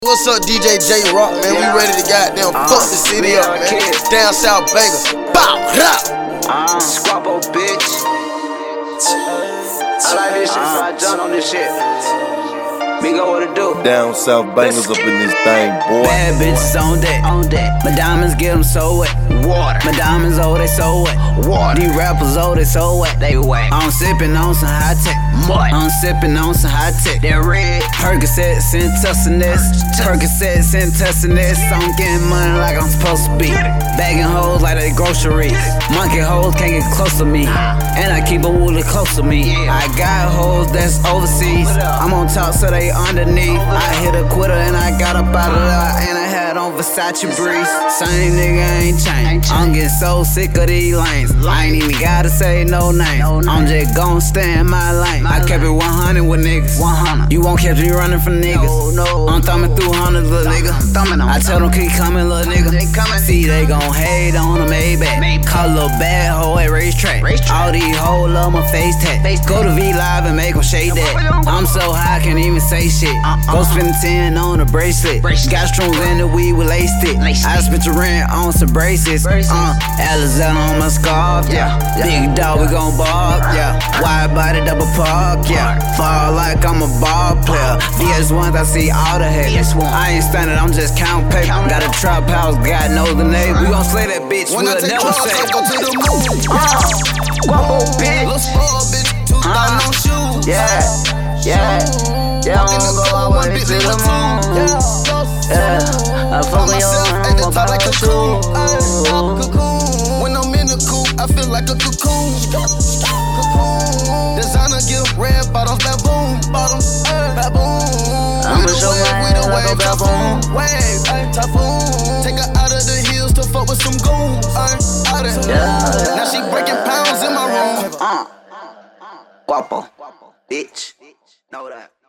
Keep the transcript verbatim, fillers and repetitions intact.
What's up, D J J Rock, man? Yeah. We ready to goddamn uh, fuck the city up, man. Kid. Down South Vegas. Bow, rap. Uh, Squabble, bitch. I like this shit, uh, so I jump on this shit. Me go what it do. Down South Bangers up in this thing, boy. Bad bitches on deck, on deck. My diamonds get them so wet. Water. My diamonds, oh, they so wet. Water. These rappers, oh, they so wet. They wet. I'm sipping on some high tech. Mud. I'm sipping on some high tech. They're red. Percocet, Centusiness. Percocet, Centusiness. I'm getting money like I'm supposed to be. Bagging hoes like they groceries. Monkey hoes can't get close to me. And I keep a woolly close to me. I got hoes that's overseas. I'm on top, so they underneath. I hit a quitter and I got up out of there. And I had on Versace breeze. Same nigga ain't changed. I'm getting so sick of these lanes. I ain't even gotta say no name. I'm just gon' stay in my lane. I kept it one hundred with niggas. You won't catch me running from niggas. I'm thumbing through hundreds, little nigga. I tell them keep coming, little nigga. See, they gon' hate on the Maybach. Call a little bad hoe at racetrack. All these hoes love my face tat. Go to V Live and make them shake that. I'm so high, I can't even say shit. Go spend ten on a bracelet. Got strings in the weed with lace stick. I spent the rent on some braces. Uh, Alizana on my scarf, yeah. Big dog, we gon' bark, yeah. Wide body, double park, yeah. Fall like I'm a ball player. V S ones, I see all the hate. I ain't standing, I'm just counting paper. Got a trap house, God knows the name. We gon' slay that bitch, we'll never say. Whoa, bitch. Little spoiled bitch, two thousand on shoes. Yeah, yeah. Yeah, I'm gonna go all the way to the moon. Yeah, I fuck with your mom about like a cool. When I'm in the coop, I feel like a cocoon. Designer give red bottoms, baboon, bottoms, baboon. I'ma show my hand like a baboon. Wave, typhoon. Take her out of the hills to fuck with some goons. Out of Yeah. Now she breaking pounds in my room. Uh, guapo, bitch. Know that.